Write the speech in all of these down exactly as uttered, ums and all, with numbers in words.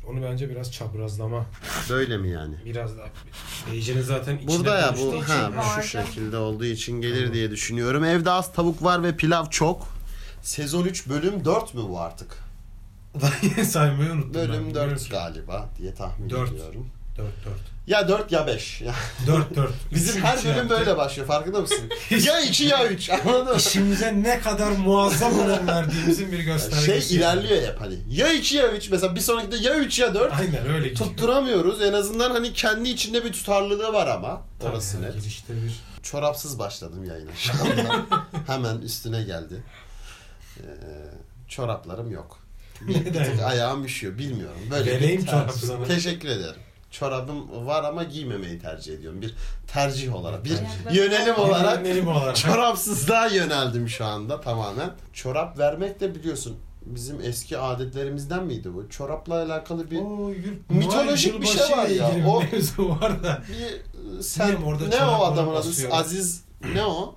Onu bence biraz çaprazlama. Böyle mi yani? Biraz daha. Beyce'nin zaten içine burada ya bu için, ha, bu şu şekilde olduğu için gelir tamam. diye düşünüyorum. Evde az tavuk var ve pilav çok. Sezon üç bölüm dört mü bu artık? Saymayı unuttum. Bölüm dört galiba diye tahmin dört. ediyorum. dört dört. Ya dört ya beş. dört dört. Bizim her bölüm yaptı. Böyle başlıyor, farkında mısın? ya iki ya üç. Anladın mı? İşimize ne kadar muazzam önem verdiğimizin bir göstergesi. Şey ilerliyor hep hani. Ya iki ya üç. Mesela bir sonrakinde ya üç ya dört. Aynen öyle gidiyor. Tutturamıyoruz. En azından hani kendi içinde bir tutarlılığı var ama. Tabii orası net. Girişte bir... Çorapsız başladım yayına şu anda. Hemen üstüne geldi. Ee, çoraplarım yok. Bir, bir tık ayağım üşüyor. Bilmiyorum. Böyle vereyim çorap sana. Teşekkür ederim. Çorabım var ama giymemeyi tercih ediyorum. Bir tercih olarak, bir yönelim olarak, yönelim olarak çorapsızlığa yöneldim şu anda tamamen. Çorap vermek de biliyorsun bizim eski adetlerimizden miydi bu? Çorapla alakalı bir Oo, mitolojik bir şey var ya. O var da. Bir sen ne o adamın adı? Aziz ne o?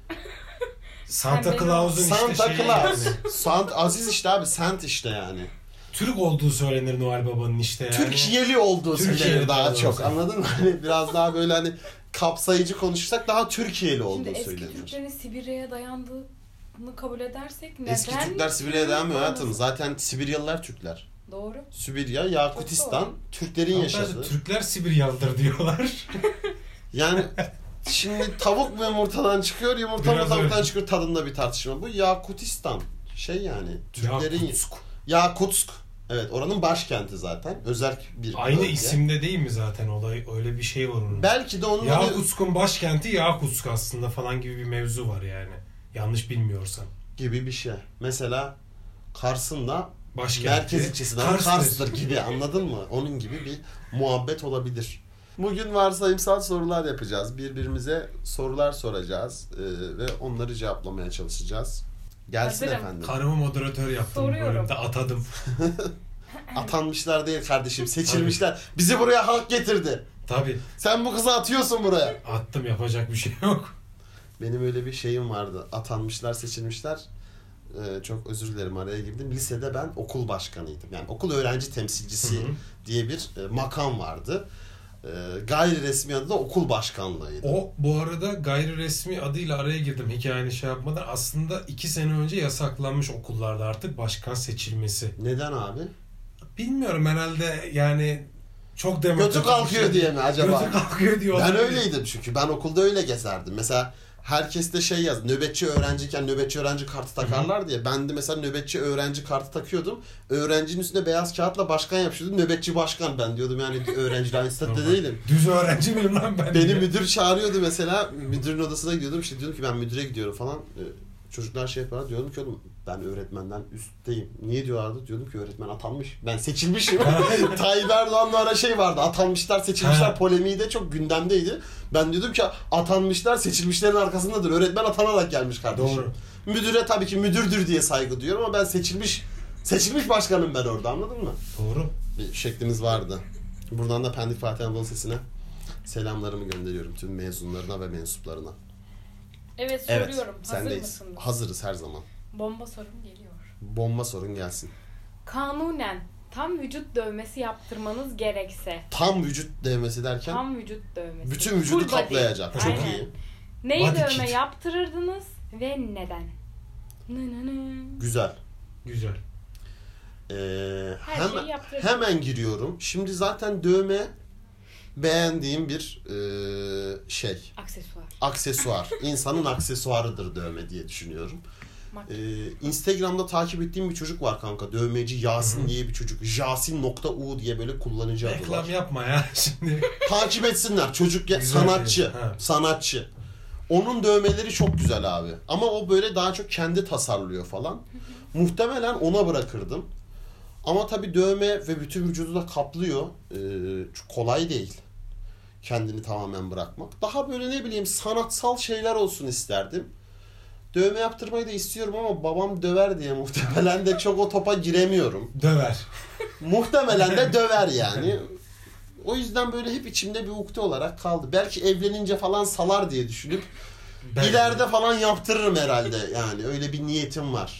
Santa Claus'un işte Santa şeyi. Claus. Sant Aziz işte abi, Sant işte yani. Türk olduğu söylenir Noel Baba'nın işte yani. Türkiye'li olduğu Türkiye'li söylenir daha çok. Olsun. Anladın mı? Hani biraz daha böyle hani kapsayıcı konuşursak daha Türkiye'li olduğu Şimdi söylenir. Şimdi eski Türklerin Sibirya'ya dayandığını kabul edersek neden? Eski Türkler Sibirya'ya dayanmıyor hayatım. Zaten Sibiryalılar Türkler. Doğru. Sibirya, Yakutistan, Türklerin Hatta yaşadığı. Türkler Sibiryalıdır diyorlar. Yani şimdi tavuk mu yumurtadan çıkıyor, yumurta mı tavuktan çıkıyor, tadında bir tartışma. Bu Yakutistan şey yani Türklerin Yakutsk. Yakutsk. Evet, oranın başkenti zaten. Özerk bir aynı bölge. isimde değil mi zaten olay? Öyle bir şey var onun. Belki de onun Yakutsk'un başkenti Yakutsk aslında falan gibi bir mevzu var yani. Yanlış bilmiyorsam. Gibi bir şey. Mesela Kars'ın da başkenti, merkez ilçesinden Kars'tır. Kars'tır gibi, anladın mı? Onun gibi bir muhabbet olabilir. Bugün varsayımsal sorular yapacağız. Birbirimize sorular soracağız ee, ve onları cevaplamaya çalışacağız. Gelsin Hazırım. efendim. Karımı moderatör yaptım. Soruyorum. Bölümde atadım. Atanmışlar değil kardeşim, seçilmişler. Tabii. Bizi buraya halk getirdi. Tabii. Sen bu kızı atıyorsun buraya. Attım, yapacak bir şey yok. Benim öyle bir şeyim vardı. Atanmışlar, seçilmişler. Ee, çok özür dilerim, araya girdim. Lisede ben okul başkanıydım. Yani okul öğrenci temsilcisi hı hı. diye bir e, makam vardı. E, gayri resmi adı da okul başkanlığıydı. O bu arada gayri resmi adıyla araya girdim hikayeni şey yapmadan. Aslında iki sene önce yasaklanmış okullarda artık başkan seçilmesi. Neden abi? Bilmiyorum, herhalde yani çok demokratik. Götü kalkıyor şey diye mi acaba? Götü kalkıyor diyor. Ben öyleydim çünkü. Ben okulda öyle gezerdim. Mesela herkes de şey yaz, nöbetçi öğrenciyken nöbetçi öğrenci kartı takarlar Hı-hı. diye. Ben de mesela nöbetçi öğrenci kartı takıyordum. Öğrencinin üstüne beyaz kağıtla başkan yapıştırdım. Nöbetçi başkan ben diyordum, yani öğrenci aynı statüde değilim. Düz öğrenci miyim lan ben? Beni diye. müdür çağırıyordu mesela. Müdürün odasına gidiyordum. İşte diyordum ki ben müdüre gidiyorum falan. Çocuklar şey yapıyorlar. Diyordum ki oğlum ben öğretmenden üstteyim. Niye diyorlardı? Diyordum ki öğretmen atanmış. Ben seçilmişim. Tayyip Erdoğan'la ara şey vardı. Atanmışlar, seçilmişler polemiği de çok gündemdeydi. Ben diyordum ki atanmışlar seçilmişlerin arkasındadır. Öğretmen atanarak gelmiş kardeşim. Doğru. Müdüre tabii ki müdürdür diye saygı duyuyorum ama ben seçilmiş seçilmiş başkanım ben orada, anladın mı? Doğru. Bir şeklimiz vardı. Buradan da Pendik Fatih Anadolu Lisesi'ne selamlarımı gönderiyorum tüm mezunlarına ve mensuplarına. Evet, soruyorum. Evet, hazır sendeyiz. mısınız? Hazırız her zaman. Bomba sorum geliyor. Bomba sorun gelsin. Kanunen tam vücut dövmesi yaptırmanız gerekse. Tam vücut dövmesi derken? Tam vücut dövmesi. Bütün vücudu Full kaplayacak. Body. Çok Aynen. iyi. Neyi Body dövme kit. yaptırırdınız ve neden? Nı nı nı. Güzel. Güzel. Ee, Her hemen, şeyi yaptırırdınız. hemen giriyorum. Şimdi zaten dövme beğendiğim bir e, şey. Aksesuar. Aksesuar. İnsanın aksesuarıdır dövme diye düşünüyorum. Ee, Instagram'da takip ettiğim bir çocuk var kanka. Dövmeci Yasin Hı-hı. diye bir çocuk. Yasin nokta u diye böyle kullanıcı adı var. Reklam yapma ya şimdi. Takip etsinler. Çocuk ya, sanatçı. Sanatçı. Onun dövmeleri çok güzel abi. Ama o böyle daha çok kendi tasarlıyor falan. Hı-hı. Muhtemelen ona bırakırdım. Ama tabii dövme ve bütün vücudu da kaplıyor. Ee, kolay değil. Kendini tamamen bırakmak. Daha böyle ne bileyim sanatsal şeyler olsun isterdim. Dövme yaptırmayı da istiyorum ama babam döver diye muhtemelen de çok o topa giremiyorum. Döver. Muhtemelen de döver yani. O yüzden böyle hep içimde bir ukde olarak kaldı. Belki evlenince falan salar diye düşünüp Belki. ileride falan yaptırırım herhalde yani. Öyle bir niyetim var.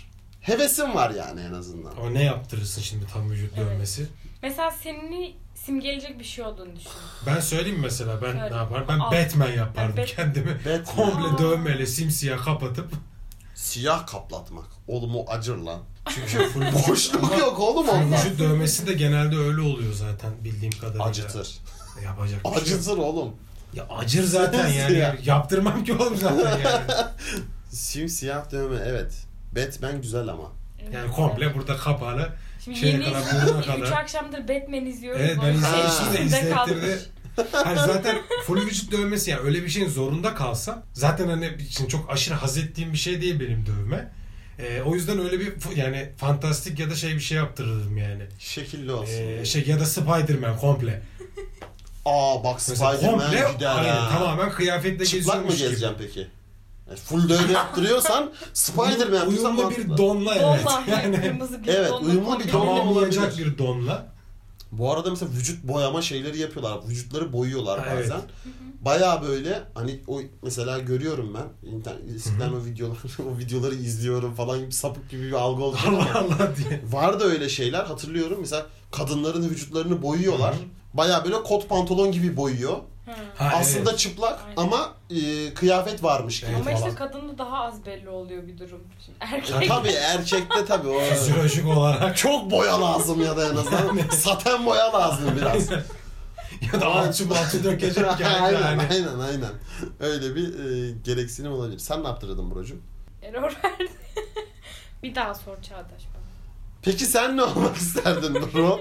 hevesim var yani en azından. Ama ne yaptırırsın şimdi tam vücut Evet. dövmesi? Mesela seni simgeleyecek bir şey olduğunu düşün. Ben söyleyeyim mesela ben Söyle. ne yaparım? Ben Al. Batman yapardım Ben Bat- kendimi. Batman. Komple Aa. dövmeyle simsiyah kapatıp. Siyah kaplatmak. Oğlum o acır lan. Çünkü full Boşluk yok oğlum Aynen. onda. vücut dövmesi de genelde öyle oluyor zaten bildiğim kadarıyla. Acıtır. Yapacak bir şey yok. Acıtır oğlum. Ya acır zaten yani. Siyah. Yaptırmam ki oğlum zaten yani. Simsiyah dövme evet. Batman güzel ama. Evet. Yani komple burada kapalı. Şimdi şeye yeni kadar, izliyoruz. burnuna Üç kadar. akşamdır Batman izliyoruz. Evet, ben Böyle izlemiştim de içinde kalmış. izlettirdi. Hani zaten full vücut dövmesi yani öyle bir şeyin zorunda kalsa zaten hani için çok aşırı haz ettiğim bir şey değil benim dövme. Ee, o yüzden öyle bir yani fantastik ya da şey bir şey yaptırırdım yani. Şekilli olsun. Ee, şey ya da Spider-Man komple. Aa bak Mesela Spider-Man komple gider aynen, ha. tamamen kıyafetle Çıplak mı geziyormuş gibi. gezeceğim peki? Yani full dövme yaptırıyorsan Spider-Man yaptırsan Uyumlu bir mantıklı. donla evet. Donla. Yani Kırmızı bir Evet, donla uyumlu bir kombin. donla tamamlayacak olabilir. bir donla. Bu arada mesela vücut boyama şeyleri yapıyorlar. Vücutları boyuyorlar Ha, bazen. evet. Bayağı böyle hani o mesela görüyorum ben internet eskiden o videoları o videoları izliyorum falan gibi sapık gibi bir algı olacak Allah ama Allah diye. var da öyle şeyler hatırlıyorum. Mesela kadınların vücutlarını boyuyorlar. Hı hı. Bayağı böyle kot pantolon gibi boyuyor. Hı. Ha, Aslında evet. çıplak Aynen. ama e, kıyafet varmış gibi Evet, Ama işte falan. kadında daha az belli oluyor bir durum. Şimdi Ya erkek. tabii erkekte tabii o Fizyolojik olarak. çok boya lazım ya da en azından saten boya lazım biraz. Ya da alçı balçı dökecek yani. aynen, yani. aynen aynen. Öyle bir e, gereksinim olabilir. Sen ne yaptırdın brocum? Error verdi. Bir daha sor Çağdaş bana. Peki sen ne olmak isterdin bro?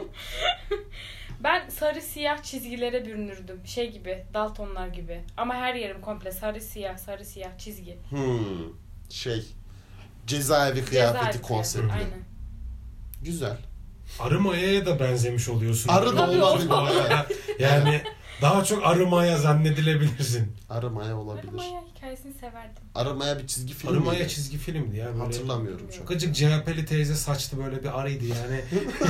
Ben sarı siyah çizgilere bürünürdüm. Şey gibi, Daltonlar gibi. Ama her yerim komple sarı siyah, sarı siyah çizgi. Hmm, şey cezaevi kıyafeti Cezaevi konsepti. kıyafeti, Aynen. Güzel. Arı mayaya da benzemiş oluyorsun. Arı da Tabii, olabilir. Bu arada. Yani daha çok arı maya zannedilebilirsin. Arımaya olabilir. Arımaya hikayesini severdim. Arımaya bir çizgi film Arı maya miydi? çizgi filmdi ya. Böyle Hatırlamıyorum çok. Gıcık C H P'li teyze saçlı böyle bir arıydı yani.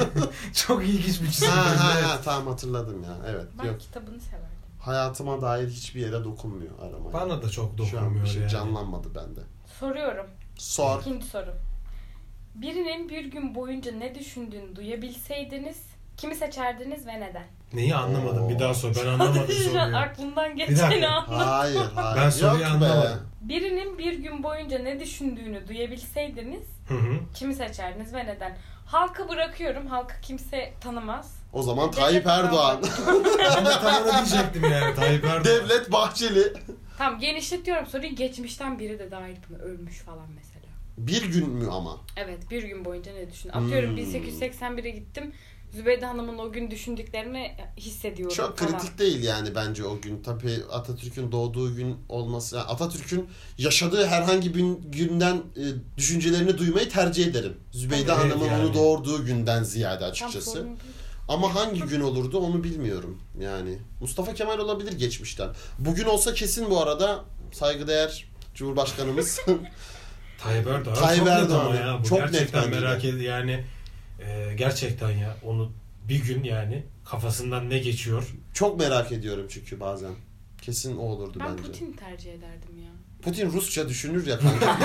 Çok ilginç bir çizgi Ha ha filmdi. ha tamam hatırladım ya. Evet. Ben Yok. kitabını severdim. Hayatıma dair hiçbir yere dokunmuyor aramaya. Bana da çok Şu an dokunmuyor bir şey yani. canlanmadı bende. Soruyorum. Sor. İkinci soru. Birinin bir gün boyunca ne düşündüğünü duyabilseydiniz kimi seçerdiniz ve neden? Neyi anlamadım? Oo. Bir daha sor. Ben anlamadım Şu an soruyu. aklımdan Bir geçeni dakika. anlat. Hayır hayır. Ben soruyu Yok anlamadım. Birinin bir gün boyunca ne düşündüğünü duyabilseydiniz Hı hı. kimi seçerdiniz ve neden? Halkı bırakıyorum. Halkı kimse tanımaz. O zaman Devlet Tayyip Erdoğan. Ben de tam onu diyecektim yani. Tayyip Erdoğan. Devlet Bahçeli. Tamam, genişletiyorum soruyu. Geçmişten biri de dahil buna. Ölmüş falan mesela. Bir gün mü ama? Evet, bir gün boyunca ne düşün? Atıyorum Hmm. bin sekiz yüz seksen bire gittim. Zübeyde Hanım'ın o gün düşündüklerini hissediyorum Çok falan. kritik değil yani bence o gün. Tabii Atatürk'ün doğduğu gün olması. Yani Atatürk'ün yaşadığı herhangi bir günden e, düşüncelerini duymayı tercih ederim. Zübeyde Evet, Hanım'ın yani. onu doğurduğu günden ziyade Tam açıkçası. sorun değil. Ama hangi gün olurdu onu bilmiyorum yani. Mustafa Kemal olabilir geçmişten. Bugün olsa kesin bu arada saygıdeğer Cumhurbaşkanımız. Tayyip Erdoğan. Tayyip çok net Erdoğan. ama ya. Bu Çok net gerçekten bence de. merak ediyorum. Yani e, gerçekten ya. Onu bir gün yani kafasından ne geçiyor? Çok merak ediyorum çünkü bazen. Kesin o olurdu Ben bence. Putin tercih ederdim ya. Putin Rusça düşünür ya kanka.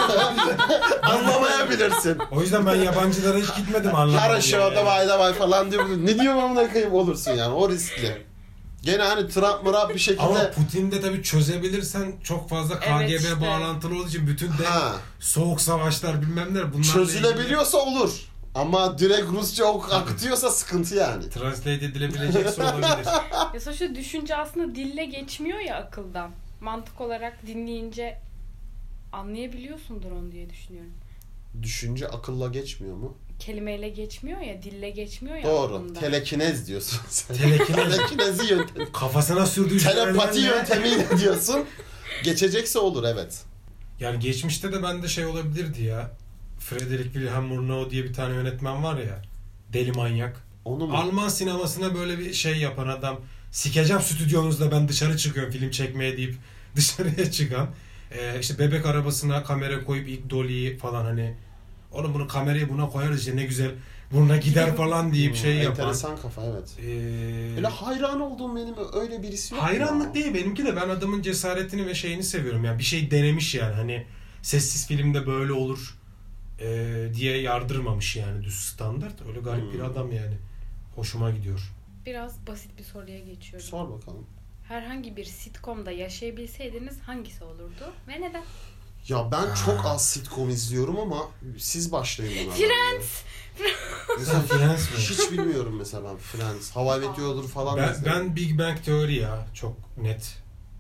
Anlamayabilirsin. O yüzden ben yabancılara hiç gitmedim anlamadım. Хорошо, yani. давай давай falan diyor. Ne diyor amına koyayım olursun yani o riskli. Gene hani Trump mırap bir şekilde. Ama Putin'de tabii çözebilirsen çok fazla K G B Evet işte. bağlantılı olduğu için bütün de Ha, soğuk savaşlar bilmem ne bunlar çözülebiliyorsa olur. Ama direkt Rusça ok akıtıyorsa sıkıntı yani. translate edilebilecekse olabilir. Ya sonuçta düşünce aslında dille geçmiyor ya akıldan. Mantık olarak dinleyince anlayabiliyorsundur onu diye düşünüyorum. Düşünce akılla geçmiyor mu? Kelimeyle geçmiyor ya, dille geçmiyor ya Doğru. aklında. Telekinez diyorsun sen. Telekinez. Telekinezi yöntemi. Kafasına sürdüğü Telepati şeylerle- yöntemiyle diyorsun. Geçecekse olur evet. Yani geçmişte de bende şey olabilirdi ya. Frederick Wilhelm Murnau diye bir tane yönetmen var ya. Deli manyak. Onu mu? Alman sinemasına böyle bir şey yapan adam. Sikeceğim stüdyonuzda ben dışarı çıkıyorum film çekmeye deyip dışarıya çıkan. Ee, işte bebek arabasına kamera koyup ilk Dolly'yi falan hani oğlum bunu kamerayı buna koyarız işte ne güzel buna gider falan deyip şey yapan. Enteresan kafa evet. Ee, Öyle hayran olduğum benim öyle birisi yok. hayranlık ya. değil benimki de ben adamın cesaretini ve şeyini seviyorum. Yani bir şey denemiş yani hani sessiz filmde böyle olur e, diye yardırmamış yani düz standart. Öyle garip Hmm. bir adam yani. Hoşuma gidiyor. Biraz basit bir soruya geçiyorum. Sor bakalım. Herhangi bir sitcom'da yaşayabilseydiniz hangisi olurdu ve neden? Ya ben Aa. çok az sitcom izliyorum ama siz başlayın buna. Friends! Mesela Friends mi? hiç bilmiyorum mesela ben Friends. How I Met Your Mother falan da Ben, izlerim. ben Big Bang Theory ya. Çok net.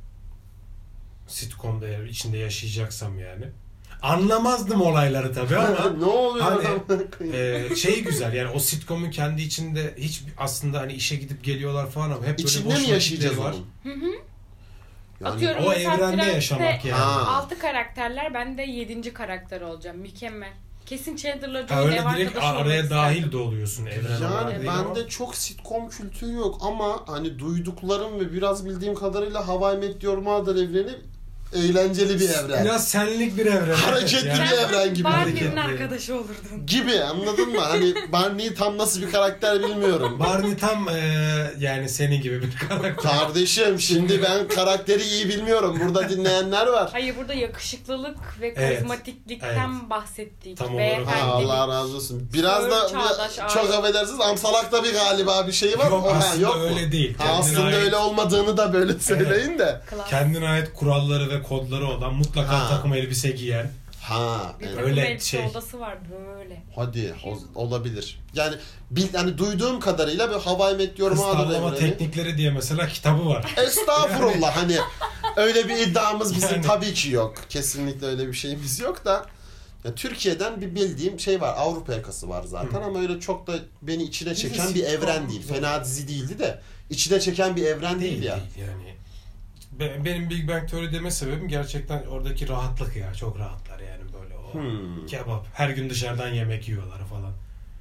Sitcom'da eğer içinde yaşayacaksam yani. Anlamazdım olayları tabii ama ne oluyor? hani, Hani, e, şey güzel yani o sitcom'un kendi içinde hiç aslında hani işe gidip geliyorlar falan ama hep böyle İçinde boş mi yaşayacağız vakitleri var. onun? Hı hı. Yani Atıyorum o mesela evrende Friends'te yaşamak yani. Ha. altı karakterler, ben de yedinci karakter olacağım. Mükemmel. Kesin Chandler'la Ha, Joey'le öyle ev direkt arkadaşı araya olmak dahil isterdim. de oluyorsun evren Yani olarak değil ama. bende çok sitcom kültürü yok ama hani duyduklarım ve biraz bildiğim kadarıyla How I Met Your Mother evreni eğlenceli bir evren. Biraz senlik bir evren. Hareketli Yani. bir evren gibi. Barney'nin hareketli. arkadaşı olurdun. Gibi, anladın mı? Hani Barney tam nasıl bir karakter bilmiyorum. Barney tam e, yani senin gibi bir karakter. Kardeşim şimdi ben karakteri iyi bilmiyorum. Burada dinleyenler var. Hayır, burada yakışıklılık ve Evet, karizmatiklikten evet. bahsettik. Tam olarak. Beyefendilik. Ha, Allah razı olsun. Biraz da Sör Çağdaş bir- çok Aile. affedersiniz Amsalak'ta bir galiba bir şey var. Yok, O, ha, aslında yok mu? öyle değil. Ha, Kendine aslında ait- öyle olmadığını da böyle söyleyin de. Klas. Kendine ait kuralları ve kodları olan mutlaka Ha. takım elbise giyen. Ha, Bir evet. takım öyle elbise şey. odası var böyle. Hadi o- olabilir. Yani bil, hani duyduğum kadarıyla bir How I Met Your Kız Mother tavlama evreni. teknikleri diye mesela kitabı var. Estağfurullah hani öyle bir iddiamız bizim Yani. tabii ki yok. Kesinlikle öyle bir şeyimiz yok da. Ya Türkiye'den bir bildiğim şey var. Avrupa yakası var zaten Hı. ama öyle çok da beni içine çeken Dizi bir sitcom. evren değil. Fena dizi değildi de içine çeken bir evren değil, Değil, ya. değil yani. Be- Benim Big Bang Theory deme sebebim gerçekten oradaki rahatlık ya. Çok rahatlar yani böyle o Hmm. kebap. Her gün dışarıdan yemek yiyorlar falan.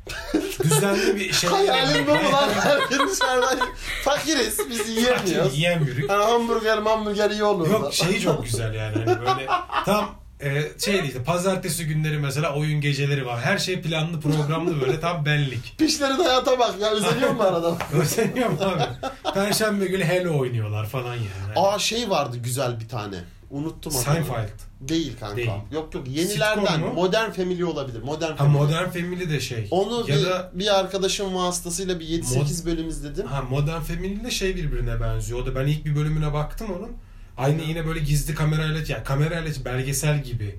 Düzenli bir şey. Hayalim bu mu lan? Her gün dışarıdan fakiriz. Biz yiyemiyoruz. Yiyemiyoruz. Yani hamburger hamburger iyi olur. Yok şeyi çok güzel yani hani böyle tam e, şey işte pazartesi günleri mesela oyun geceleri var. Her şey planlı programlı böyle tam benlik. Pişlerin hayata bak ya, özeniyor mu arada? Özeniyorum abi. Perşembe günü Halo oynuyorlar falan yani. Aa şey vardı güzel bir tane. Unuttum adını. Seinfeld. Değil kanka. Değil. Yok yok yenilerden. Sitcom mu? Modern Family olabilir. Modern Ha Family. Modern Family de şey. Onu ya bir, da bir arkadaşım vasıtasıyla bir yedi sekiz bölüm izledim. ha Modern Family de şey birbirine benziyor. O da ben ilk bir bölümüne baktım onun. Aynı yine böyle gizli kamerayla yani kamerayla belgesel gibi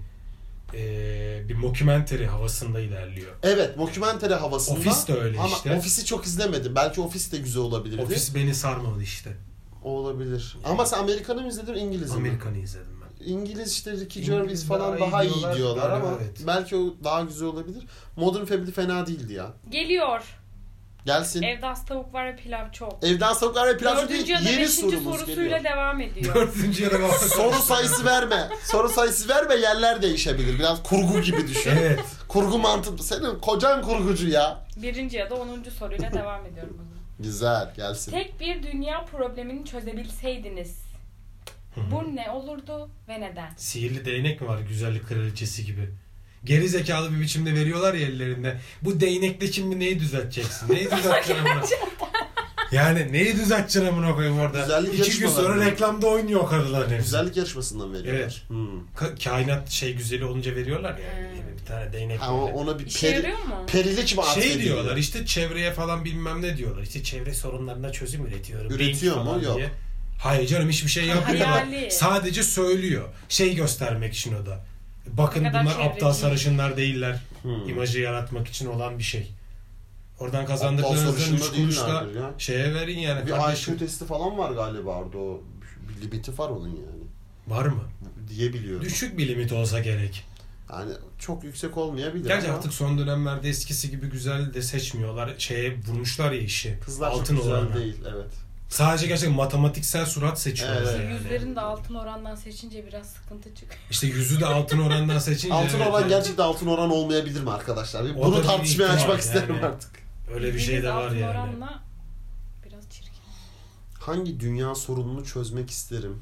e, bir mockumentary havasında ilerliyor. Evet, mockumentary havasında. Office de öyle ama işte. Office'i çok izlemedim. Belki Office de güzel olabilirdi. Office beni sarmadı işte. O olabilir. Ama sen Amerikan'ı mı izledin, İngiliz'i mi? Amerikan'ı izledim ben. İngiliz işte Ricky İngiliz Gervais falan daha iyi daha iyi diyorlar. diyorlar Galiba ama evet. belki o daha güzel olabilir. Modern Family fena değildi ya. Geliyor. Gelsin. Evde az tavuk var ve pilav çok. Evden Tavuklar ve Pilav değil, Dördüncü ya da yeni beşinci sorumuz sorusuyla geliyor. devam ediyor. Dördüncü yere bak. Soru sayısı verme. Soru sayısı verme, yerler değişebilir. Biraz kurgu gibi düşün. Evet. Kurgu mantıklı. Senin kocan kurgucu ya. Birinci ya da onuncu soruyla devam ediyorum o zaman. Güzel, gelsin. Tek bir dünya problemini çözebilseydiniz bu ne olurdu ve neden? Sihirli değnek mi var güzellik kraliçesi gibi? Geri zekalı bir biçimde veriyorlar ya ellerinde. Bu değnekle şimdi neyi düzelteceksin? Neyi düzelteceksin amına? Yani neyi düzelteceksin amına koyayım orada? Güzellik İki gün sonra yarışmaları. reklamda oynuyor o kadınların hepsi. Güzellik yarışmasından veriyorlar. Evet. Hmm. Ka- kainat şey güzeli olunca veriyorlar ya. Hmm. Bir tane değnek Ha, o- böyle. ona bir İşe peri, yarıyor mu? perilik mi atfediliyor? Şey diyorlar işte çevreye falan bilmem ne diyorlar. İşte çevre sorunlarına çözüm üretiyorum. Üretiyor Bing mu? falan Yok. diye. Hayır canım hiçbir şey yapmıyorlar. Hayali. Sadece söylüyor. Şey göstermek için o da. Bakın Ne kadar bunlar aptal çevreci. sarışınlar değiller. Hmm. İmajı yaratmak için olan bir şey. Oradan Aptal kazandıklarınızın sarışınlar üç kuruş da değillerdir ya. şeye verin yani. Bir kardeşim. I Q testi falan var galiba orada. O bir limiti var onun yani. Var mı? Diye biliyorum. Düşük bir limit olsa gerek. Yani çok yüksek olmayabilir Gerçi ama artık son dönemlerde eskisi gibi güzel de seçmiyorlar. Şeye vurmuşlar ya işi. kızlar altın çok güzel oranına. değil. Evet. Sadece gerçekten matematiksel surat seçiyorlar Evet. yani. Yüzlerin de altın orandan seçince biraz sıkıntı çıkıyor. İşte yüzü de altın orandan seçince. Altın evet, oran yani. gerçekten altın oran olmayabilir mi arkadaşlar? O da Bunu bir tartışmaya ihtimal açmak isterim yani. artık. Öyle bir şey de var altın yani. oranla biraz çirkin. Hangi dünya sorununu çözmek isterim?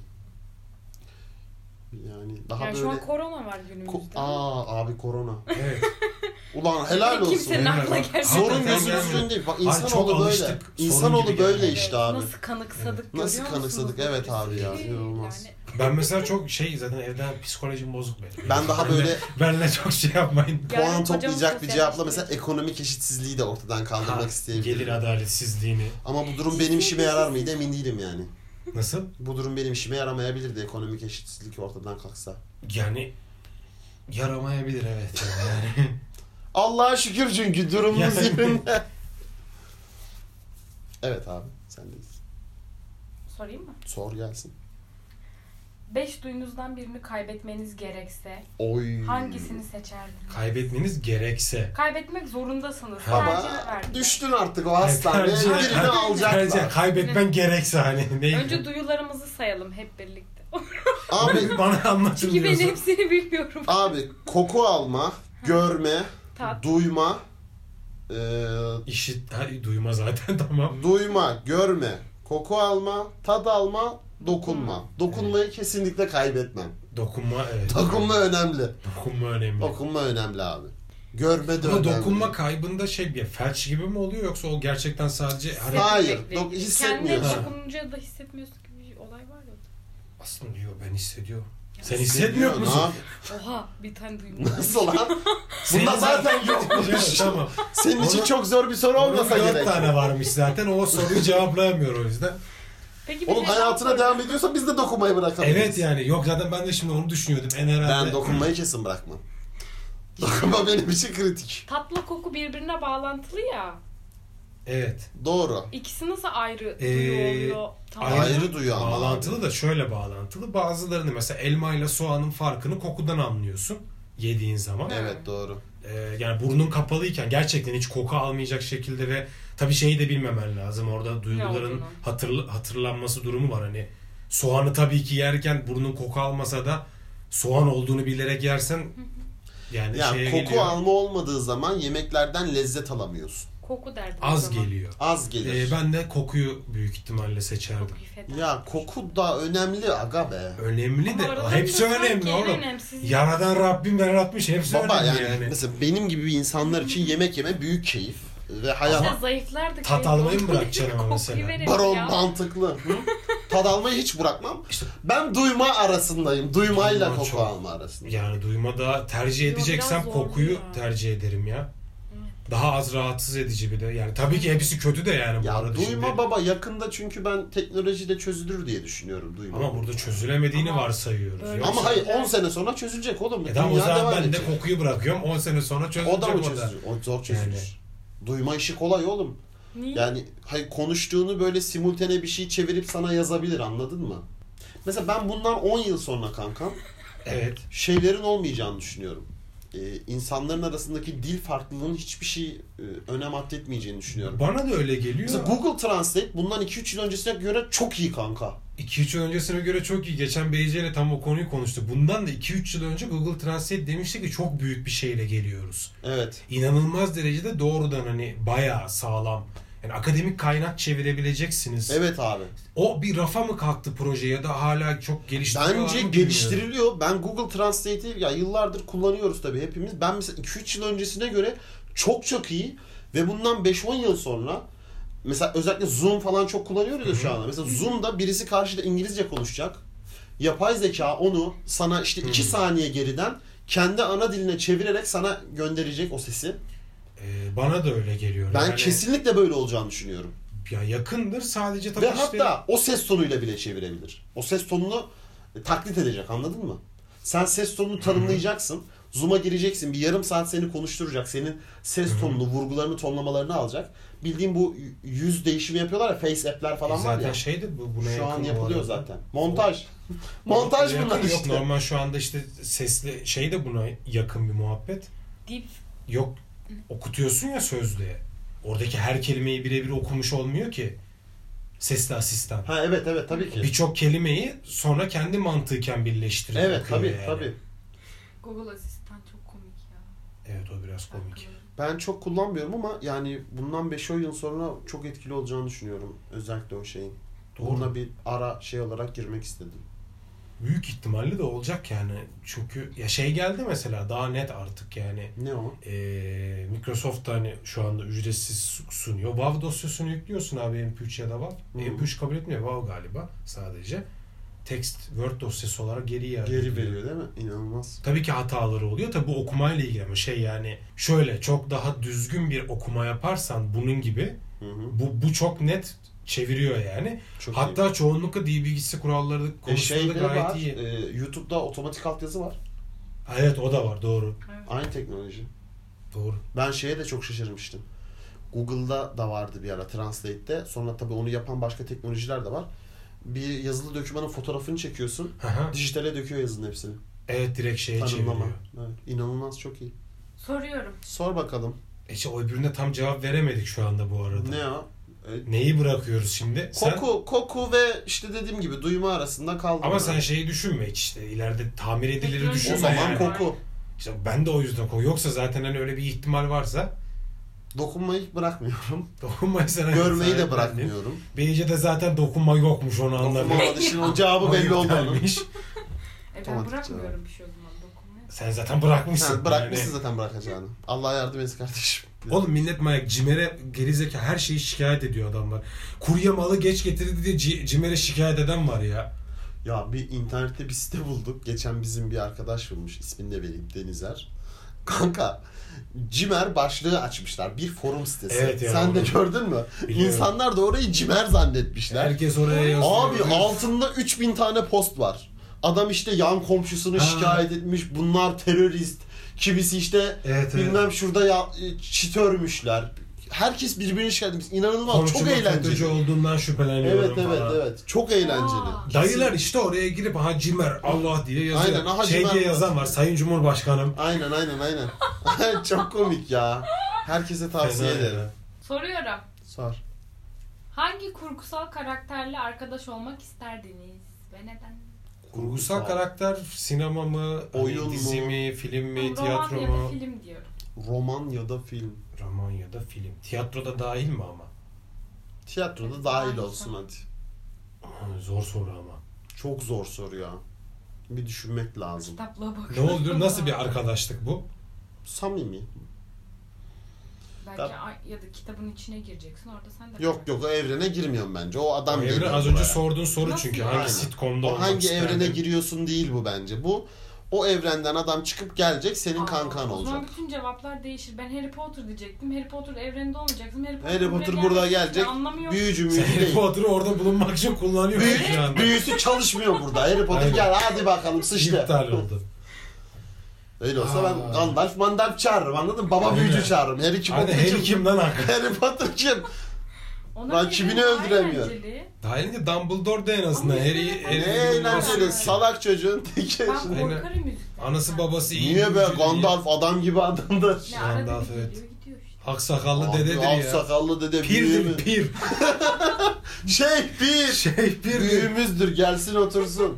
Yani daha Yani böyle... şu an korona var günümüzde. Ko- Aa abi korona. Evet. Ulan helal olsun. Kimsenin aklına gelmedi. Sorun gözümüzün değil. Bak insanoğlu böyle. İnsanoğlu böyle işte abi. Nasıl kanıksadık Evet. görüyor Nasıl musunuz? kanıksadık? Evet abi ya. İnanılmaz. Yani Ben mesela çok şey zaten evden psikolojim bozuk benim. Ben daha Benle- böyle benle çok şey yapmayın. Yani puan kocamız toplayacak bir sosyal cevapla ilişki. mesela ekonomik eşitsizliği de ortadan kaldırmak Ha, isteyebilirim. gelir adaletsizliğini. Ama bu durum benim işime yarar mıydı emin değilim yani. Nasıl? Bu durum benim işime yaramayabilirdi ekonomik eşitsizlik ortadan kalksa. Yani yaramayabilir evet yani. Allah'a şükür çünkü durumumuz Yani. yerinde. Evet abi sendeyiz. sorayım mı? Sor gelsin. Beş duyunuzdan birini kaybetmeniz gerekse Oy. hangisini seçerdiniz? Kaybetmeniz gerekse. Kaybetmek zorundasınız. Baba, Tercih verdiler. Düştün artık o hastaneye Tercih- birini Tercih- alacaklar. kaybetmen gerekse hani. Neydi? Önce duyularımızı sayalım hep birlikte. Abi, Bana Çünkü ben anlatılmıyorsun. hepsini bilmiyorum. abi koku alma, görme, Tat. duyma, e, İşit, ha, duyma zaten tamam. duyma, görme, koku alma, tad alma, dokunma. Dokunmayı kesinlikle kaybetmem. Dokunma evet. Dokunma önemli. Dokunma önemli. Dokunma önemli abi. Görme de Ama önemli. dokunma kaybında şey bir felç gibi mi oluyor yoksa o gerçekten sadece hani Hayır, Hissetmekle dok- ilgili. hissetmiyorsun. Kendine dokununca da hissetmiyorsun gibi bir olay var ya. aslında diyor ben hissediyorum. Sen Hissediyor, hissetmiyor ne musun? yap- Oha bir tane duydum. Nasıl lan? Senin Bunda zaten yokmuş. Evet, tamam. Senin için Onu- çok zor bir soru olmasa Onun dört gerek. tane varmış zaten. O soruyu cevaplayamıyor o yüzden. Peki bir Oğlum de- hayatına devam ediyorsa biz de dokunmayı bırakalım. Evet yani. Yok zaten ben de şimdi onu düşünüyordum. En herhalde. Ben dokunmayı kesin bırakmam. Dokunma benim için kritik. Tatla koku birbirine bağlantılı ya. Evet. Doğru. İkisi nasıl ayrı Ee, duyuyor oluyor? Tamam. Ayrı, Ayrı duyuyor ama Bağlantılı abi. da şöyle bağlantılı. Bazılarını mesela elma ile soğanın farkını kokudan anlıyorsun. Yediğin zaman. Evet doğru. Ee, yani burnun kapalıyken gerçekten hiç koku almayacak şekilde ve tabii şeyi de bilmemen lazım. Orada duyguların olduğunu. hatırl- hatırlanması durumu var. Hani soğanı tabii ki yerken burnun koku almasa da soğan olduğunu bilerek yersen yani Ya şeye koku geliyor. alma olmadığı zaman yemeklerden lezzet alamıyorsun. Koku derdim. o Az zaman. geliyor. Az gelir. Ee, ben de kokuyu büyük ihtimalle seçerdim. Kokuyu feda. Ya koku da önemli aga be. Önemli de Ama aralarında hepsi sanki önemli en oğlum. önemsiz- Yaradan Rabbim yaratmış hepsi Baba önemli yani, yani. mesela benim gibi insanlar için yemek yeme büyük keyif. Ve hayat İşte zayıflardık. tat ya. almayı mı bırakacaksın ama Kokuyu mesela? verelim baron ya. mantıklı. Hı? Tad almayı hiç bırakmam. Ben duyma arasındayım. Duymayla Duyma koku çok- alma arasındayım. Yani duymada tercih Yo, edeceksem biraz zorlu kokuyu ya. tercih ederim ya. Evet. Daha az rahatsız edici bir de. Yani tabii ki hepsi kötü de yani bu Ya arada duyma şimdi. baba yakında çünkü ben teknolojide çözülür diye düşünüyorum duyma. Ama burada çözülemediğini Ama varsayıyoruz. böyle- Yoksa- Ama hayır on sene sonra çözülecek oğlum. E tamam o Dünya zaman devam ben de edecek. kokuyu bırakıyorum. on sene sonra çözülecek O da mı o da. çözülür? O zor çözülür. Yani. Duyma işi kolay oğlum. Niye? Yani hayır konuştuğunu böyle simultane bir şey çevirip sana yazabilir anladın mı? Mesela ben bundan on yıl sonra kankam Evet. şeylerin olmayacağını düşünüyorum. Ee, insanların arasındaki dil farklılığının hiçbir şey e, önem atfetmeyeceğini düşünüyorum. Bana da öyle geliyor. Mesela Google Translate bundan iki üç yıl öncesine göre çok iyi kanka. iki üç yıl öncesine göre çok iyi. Geçen Beyce ile tam o konuyu konuştuk. Bundan da iki üç yıl önce Google Translate demişti ki çok büyük bir şeyle geliyoruz. Evet. İnanılmaz derecede doğrudan hani bayağı sağlam. Yani akademik kaynak çevirebileceksiniz. Evet abi. O bir rafa mı kalktı proje ya da hala çok geliştiriliyor mu Bence bilmiyorum. geliştiriliyor. Ben Google Translate'i ya yıllardır kullanıyoruz tabii hepimiz. Ben mesela iki üç yıl öncesine göre çok çok iyi ve bundan beş on yıl sonra mesela özellikle Zoom falan çok kullanıyoruz ya şu anda. Mesela Zoom'da birisi karşıda İngilizce konuşacak. Yapay zeka onu sana işte iki saniye geriden kendi ana diline çevirerek sana gönderecek o sesi. Ee, bana da öyle geliyor. Ben Yani, kesinlikle böyle olacağını düşünüyorum. ya yakındır sadece tabii Ve işte. hatta o ses tonuyla bile çevirebilir. O ses tonunu taklit edecek anladın mı? Sen ses tonunu tanımlayacaksın. Zoom'a gireceksin. Bir yarım saat seni konuşturacak. Senin ses tonunu, vurgularını, tonlamalarını alacak. Bildiğin bu yüz değişimi yapıyorlar ya. Face app'ler falan var zaten ya. şeydi bu buna Şu an yakın bu yapılıyor arada. zaten. Montaj. Montaj Yakın bunlar yok. işte. Normal şu anda işte sesli şey de buna yakın bir muhabbet. Deep. Yok okutuyorsun ya sözlüğe. Oradaki her kelimeyi birebir okumuş olmuyor ki. Sesli asistan. Ha evet evet tabii ki. Birçok kelimeyi sonra kendi mantıken birleştirip Evet okuyor tabii yani. tabii. Google Asistan çok komik ya. Evet o biraz komik. Haklı. Ben çok kullanmıyorum ama yani bundan beş on yıl sonra çok etkili olacağını düşünüyorum. Özellikle o şeyin. Doğru. Buna bir ara şey olarak girmek istedim. Büyük ihtimalle de olacak yani. Çünkü ya şey geldi mesela daha net artık yani. Ne o? Ee, Microsoft da hani şu anda ücretsiz sunuyor. WoW dosyasını yüklüyorsun abi M P üç ya da WoW. Hı-hı. M P üç kabul etmiyor WoW galiba sadece. Text Word dosyası olarak geri iade Geri ediyor. veriyor değil mi? İnanılmaz. Tabii ki hataları oluyor. Tabii bu okumayla ilgili ama şey yani şöyle çok daha düzgün bir okuma yaparsan bunun gibi Hı-hı. bu bu çok net çeviriyor yani. Çok Hatta iyi. çoğunlukla dil bilgisi kuralları E konusunda da şeyde gayet var. iyi. E, YouTube'da otomatik altyazı var. Evet o da var doğru. Evet. Aynı teknoloji. Doğru. Ben şeye de çok şaşırmıştım. Google'da da vardı bir ara Translate'te. Sonra tabii onu yapan başka teknolojiler de var. Bir yazılı dokümanın fotoğrafını çekiyorsun. Aha. Dijitale döküyor yazının hepsini. Evet direkt şeye Tanımlama. çeviriyor. Evet, inanılmaz çok iyi. Soruyorum. Sor bakalım. E işte o öbürüne tam cevap veremedik şu anda bu arada. Ne o? E, Neyi bırakıyoruz şimdi? koku, Sen, koku ve işte dediğim gibi duyma arasında kaldım. ama ben. sen şeyi düşünme hiç işte ileride tamir edileri Teknoloji. düşünme O zaman yani. koku. İşte ben de o yüzden koku. Yoksa zaten hani öyle bir ihtimal varsa Dokunmayı bırakmıyorum. dokunmayı sana Görmeyi de bırakmıyorum. Beyce de zaten dokunma yokmuş onu anladım. Dokunma dışında o cevabı belli oldu onun. E ben Otomatik bırakmıyorum bir şey o zaman dokunmaya. Sen zaten bırakmışsın. Sen bırakmışsın yani. zaten bırakacağını. Allah yardım etsin kardeşim. Oğlum millet manyak. Cimer'e gerizekalı her şeyi şikayet ediyor adamlar. Kurye malı geç getirdi diye C- Cimer'e şikayet eden var ya. Ya bir internette bir site bulduk. Geçen bizim bir arkadaş bulmuş. İsmini de vereyim. Denizer. Kanka Cimer başlığı açmışlar. Bir forum sitesi. Evet ya, Sen de onu gördün mü? biliyorum. İnsanlar da orayı Cimer zannetmişler. Herkes oraya yazıyor. Abi altında üç bin tane post var. Adam işte yan komşusunu Ha. şikayet etmiş. Bunlar terörist. Kimisi işte Evet, bilmem evet. şurada ya, çitörmüşler. Herkes birbirini şikayet etmiş. İnanılmaz. Çok Komşumun eğlenceli. FETÖ'cü olduğundan şüpheleniyorum Evet evet falan. evet. Çok eğlenceli. Aa. Dayılar işte oraya girip aha Cimer Allah diye yazıyor. Aynen, aha şey Cimer diye var. yazan var. Sayın Cumhurbaşkanım. Aynen aynen aynen. Çok komik ya. Herkese tavsiye Fena ederim. ya. Soruyorum. Sor. Hangi kurgusal karakterle arkadaş olmak isterdiniz ve neden? Kurgusal karakter sinema mı, Oyun hani dizi mu? mi, film mi, Roman tiyatro ya da mu? film diyorum. Roman ya da film. Roman ya da film. Tiyatroda dahil mi ama? Tiyatroda dahil olsun hadi. Ha, zor soru ama. Çok zor soru ya. Bir düşünmek lazım. Kitaplığa Ne bakıyorum. oldu? Nasıl bir arkadaşlık bu? Samimi. Belki ay- ya da kitabın içine gireceksin orada sen de. Yok yok o evrene girmiyorum bence. O adam O evren geliyor az önce buraya. sorduğun soru Nasıl çünkü yani? hangi Aynen. sitcom'da O olmak hangi isterdin? evrene giriyorsun değil bu bence. Bu o evrenden adam çıkıp gelecek senin Aa, kankan O zaman olacak. bütün cevaplar değişir. Ben Harry Potter diyecektim. Harry Potter evreninde olmayacaktım. Harry Potter, Harry buraya Potter burada gelmeyecek. gelecek. Anlamıyor. Büyücü Sen müyücü Harry değil. Potter'ı orada bulunmak için kullanıyorsun Büyü, şu anda. büyüsü çalışmıyor burada. Harry Potter Aynen. gel hadi bakalım sıçtı. İptal oldu. Öyle olsa Aa. ben Gandalf Mandalf çağırırım anladın mı? Baba Aynen. büyücü çağırırım. Harry kim? Hadi Harry kim lan hakikaten? Harry Potter kim? Ona Rakibini göre daha öldüremiyor. eğlenceli. Daha önce Dumbledore da en azından. Ama Harry, işte- Harry Ne Harry eğlenceli Potter. salak çocuğun teki. Ben Aynen. korkarım müzikten. Anası babası iyi. Niye be büyücü diye. Gandalf adam gibi adamdır. Ne arada Gandalf, bir evet. geliyor gidiyor işte. Aksakallı Abi, dededir ak ya. sakallı dede büyüğü Pirdir mü? pir. Şey pir. Şey pirdir. Büyüğümüzdür gelsin otursun.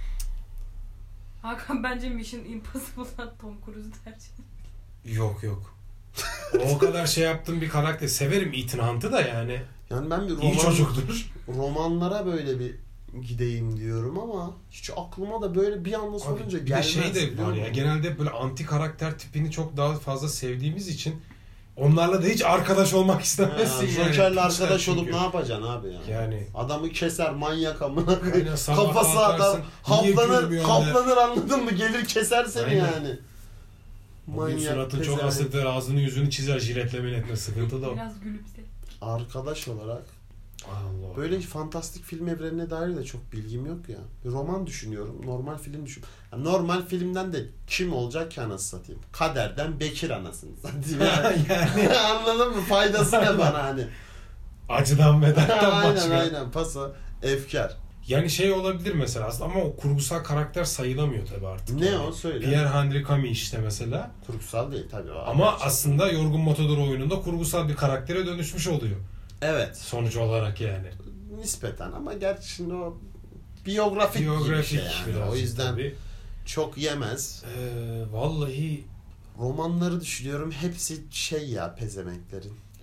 Hakan bence Mission Impossible'dan Tom Cruise tercih. Yok yok. O kadar şey yaptığım bir karakter. Severim Ethan Hunt'ı da yani. Yani ben bir İyi roman, çocuktur. romanlara böyle bir gideyim diyorum ama hiç aklıma da böyle bir anda sorunca Abi, bir de gelmez. şey de biliyor var ya. musun? Genelde böyle anti karakter tipini çok daha fazla sevdiğimiz için onlarla da hiç arkadaş olmak Ha, istemezsin yani. Joker'le Piçler arkadaş olup çünkü. ne yapacaksın abi ya? Yani. Adamı keser manyak amına koyayım. Aynen, sabah Kafası adam kalkarsın, niye haplanır, gülmüyorsun haplanır anladın mı? Gelir keser seni Aynen. yani. Bugün suratın çok pezevenk. asıktır, ağzını yüzünü çizer, jiletle miletle sıkıntı da o. Biraz gülümse. Arkadaş olarak Allah. böyle fantastik film evrenine dair de çok bilgim yok ya. Bir roman düşünüyorum, normal film düşün. Yani normal filmden de kim olacak ki anasını satayım? Kaderden Bekir anasını satayım. Yani. yani Anladın mı? Faydası ne bana hani? acıdan ve dertten aynen başka. aynen paso efkar. Yani şey olabilir mesela aslında ama o kurgusal karakter sayılamıyor tabii artık. Ne yani. o söyle. Pierre Henry Camus işte mesela. Kurgusal değil tabii. o Ama gerçek. aslında Yorgun Matador oyununda kurgusal bir karaktere dönüşmüş oluyor. Evet. Sonuç olarak yani. Nispeten ama gerçi şimdi o biyografik, Biyografik gibi bir şey yani. birazcık O yüzden tabii. çok yemez. Ee, vallahi Romanları düşünüyorum hepsi şey ya pezevenklerin.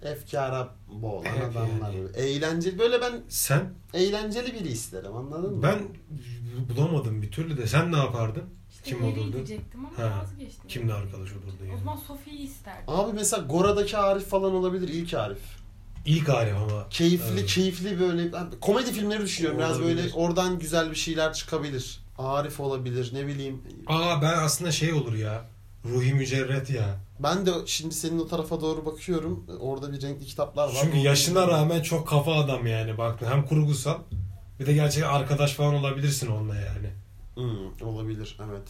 efkara boğulan Evet, adamlar. yani. Böyle. Eğlenceli. Böyle ben Sen? eğlenceli biri isterim, anladın mı? Ben bulamadım bir türlü de. Sen ne yapardın? İşte Kim Harry olurdu? diyecektim ama Ha. vazgeçtim. Kimle arkadaş olurdu O yani? zaman Sophie'yi isterdim. Abi mesela Gora'daki Arif falan olabilir, ilk Arif. İlk Arif ama. Keyifli, Evet. keyifli böyle komedi filmleri düşünüyorum. Biraz Olabilir. böyle oradan güzel bir şeyler çıkabilir. Arif olabilir, ne bileyim. Aa ben aslında şey olur ya. Ruhi Mücerret ya. Ben de şimdi senin o tarafa doğru bakıyorum. Orada bir renkli kitaplar var. Çünkü Onu- yaşına rağmen çok kafa adam yani baktın. Hem kurgusal bir de gerçekten arkadaş falan olabilirsin onunla yani. Hmm, olabilir, evet.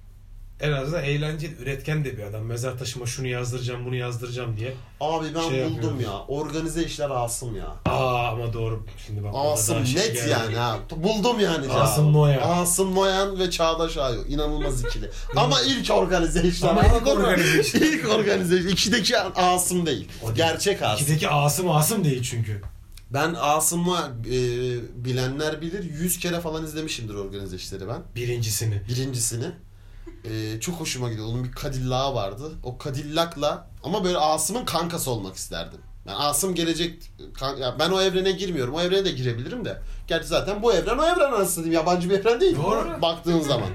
En azından eğlenceli, üretken de bir adam. Mezar taşıma şunu yazdıracağım, bunu yazdıracağım diye. Abi ben Şey buldum yapıyoruz. ya. Organize işler Asım ya. Aa ama doğru. Şimdi bak. Asım ona daha şey net geldi. yani ha. Buldum yani. Asım cevabı. Noyan. Asım Noyan ve Çağdaş Ayo. İnanılmaz ikili. Ama ilk organize işler. Ama ilk anladın mı? organize işler. İlk organize işler. İkideki Asım değil. O değil. Gerçek Asım. İkideki Asım Asım değil çünkü. Ben Asım'ı e, bilenler bilir. Yüz kere falan izlemişimdir organize işleri ben. Birincisini. Birincisini. E, çok hoşuma gidiyor. Onun bir Cadillac'ı vardı. O Cadillac'la ama böyle Asım'ın kankası olmak isterdim. Yani Asım gelecek... kan- ya ben o evrene girmiyorum. O evrene de girebilirim de. Gerçi zaten bu evren o evren anasını diyeyim. Yabancı bir evren değil. Doğru. Baktığın zaman.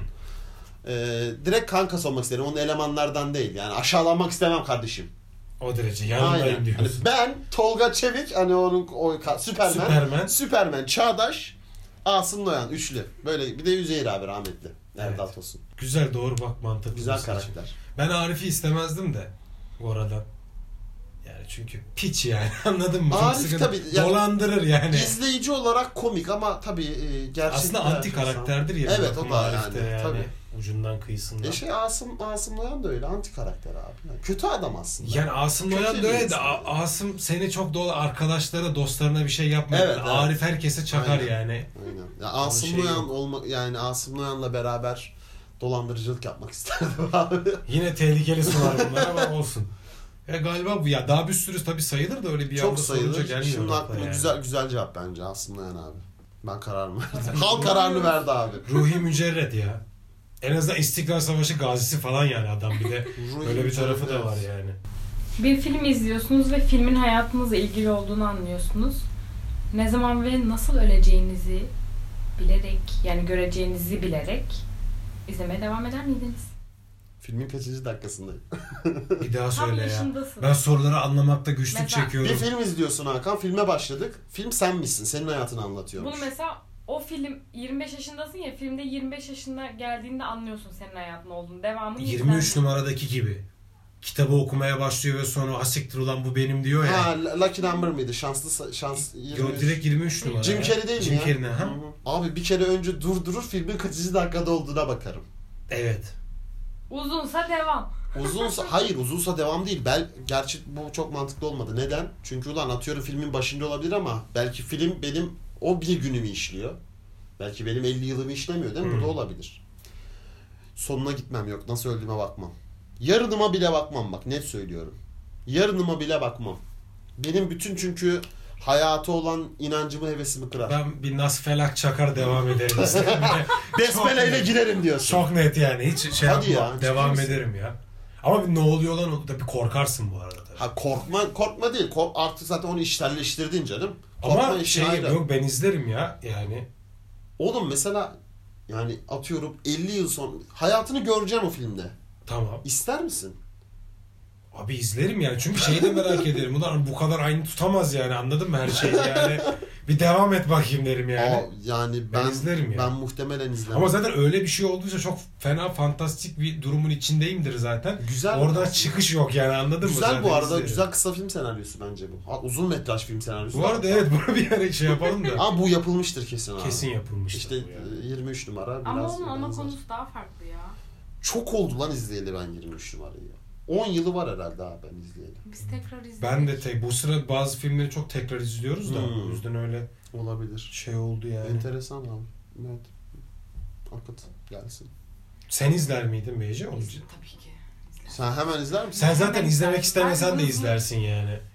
E, direkt kankası olmak isterim. Onun elemanlardan değil. Yani aşağılanmak istemem kardeşim. O derece yanındayım Aynen. Hani diyorsun. ben Tolga Çevik, hani onun o ka- Süperman, Süperman. Süperman, Çağdaş, Asım Noyan üçlü. Böyle bir de Üzeyir abi rahmetli. Evet. Erdal Tosun. Güzel doğru bak mantıklı. Güzel bir seçim. karakter. Ben Arif'i istemezdim de oradan. Yani çünkü piç yani anladın mı? Çok Arif sıkıntı. tabii yani- Dolandırır yani. İzleyici olarak komik ama tabii e, gerçek. Aslında anti karakterdir ya. Evet, bakıma o da Arif'te yani, yani. tabii. Ucundan kıyısından. E şey Asım, Asım Noyan da öyle anti karakter abi. Yani kötü adam aslında. Yani Asım Kötü Noyan bir da öyle de insan. A- Asım seni çok dolu arkadaşlara, dostlarına bir şey yapmıyor. Evet, evet. Arif herkese çakar Aynen. yani. Aynen. Ya Asım şey Noyan yok. olma yani Asım Noyan'la beraber dolandırıcılık yapmak isterdim abi. Yine tehlikeli sular bunlar ama olsun. Ya galiba bu ya daha bir sürü tabii sayılır da öyle bir Çok anda sorunca sayılır. gelmiyor. Şimdi akla aklıma yani. güzel güzel cevap bence Asım Noyan abi. Ben kararımı verdim. Halk kararını verdi abi. Ruhi Mücerret ya. En azından İstiklal Savaşı gazisi falan yani adam bir de. Ruhi Böyle bir tarafı Mücerret, da var evet. yani. Bir film izliyorsunuz ve filmin hayatınızla ilgili olduğunu anlıyorsunuz. Ne zaman ve nasıl öleceğinizi bilerek, yani göreceğinizi bilerek izlemeye devam eder miydiniz? Filmin kaçıncı dakikasındayım? Bir daha Tam söyle ya. yaşındasın. Ben soruları anlamakta güçlük Mesela- çekiyorum. Bir film izliyorsun Hakan. Filme başladık. Film sen misin? Senin hayatını anlatıyormuş. Bunu mesela o film yirmi beş yaşındasın ya, filmde yirmi beş yaşına geldiğinde anlıyorsun senin hayatın olduğunu. Devamını yirmi üç izlersin. numaradaki gibi. Kitabı okumaya başlıyor ve sonra asiktir ulan bu benim diyor ya. Ha, Lucky Number mıydı? Şanslı sa- şans yirmi Yo, üç. direkt yirmi üç numara. Jim ya. Carrey değil mi Jim ya? Carrey'ne, ha? Hı hı. Abi bir kere önce durdurur filmin kaçıncı dakikada olduğuna bakarım. Evet. Uzunsa devam. Uzunsa hayır uzunsa devam değil. Bel gerçi bu çok mantıklı olmadı. Neden? Çünkü ulan atıyorum filmin başında olabilir ama belki film benim o bir günümü işliyor. Belki benim elli yılımı işlemiyor değil mi? Hmm. Bu da olabilir. Sonuna gitmem yok. Nasıl öldüğüme bakmam. Yarınıma bile bakmam bak net söylüyorum. Yarınıma bile bakmam. Benim bütün çünkü hayata olan inancımı hevesimi kırar. Ben bir nas felak çakar devam ederim. Besmele ile net. girerim diyorsun. Çok net yani. Hiç şey Hadi yapmam. ya, Devam ciddi misin? ederim ya. Ama bir ne oluyor lan o da bir korkarsın bu arada tabii. Ha korkma korkma değil. Kork, artık zaten onu işselleştirdin canım. Korkma Ama işi şey ayrı. yok ben izlerim ya yani. Oğlum mesela yani atıyorum elli yıl sonra hayatını göreceğim o filmde. Tamam. İster misin? Abi izlerim yani çünkü şeyi de merak ederim. Ulan bu kadar aynı tutamaz yani anladın mı her şeyi yani. Bir devam et bakayım derim yani. Aa, yani ben Ben izlerim ya. Ben muhtemelen izlemem. Ama zaten öyle bir şey olduysa çok fena fantastik bir durumun içindeyimdir zaten. Güzel. Oradan çıkış yok yani anladın mı? Güzel Zaten bu arada. izlerim. Güzel kısa film senaryosu bence bu. Ha, uzun metraj film senaryosu. Bu arada evet bunu bir ara şey yapalım da. Ama bu yapılmıştır kesin abi. Kesin yapılmıştır İşte bu yani. e, yirmi üç numara. Ama biraz onun ana benzer. konusu daha farklı ya. Çok oldu lan izleyeli ben yirmi üç numarayı. on yılı var herhalde abi ben izleyeli. Biz tekrar izledik. Ben de tek bu sıra bazı filmleri çok tekrar izliyoruz da Hmm. o yüzden öyle Olabilir. şey oldu yani. Enteresan abi. Evet. Akıt gelsin. Sen izler miydin Beyci? Onu- İzle- Tabii ki. İzle. Sen hemen izler misin? Sen zaten Ben izlemek izlerim. istemesen Ben de bunu- izlersin yani.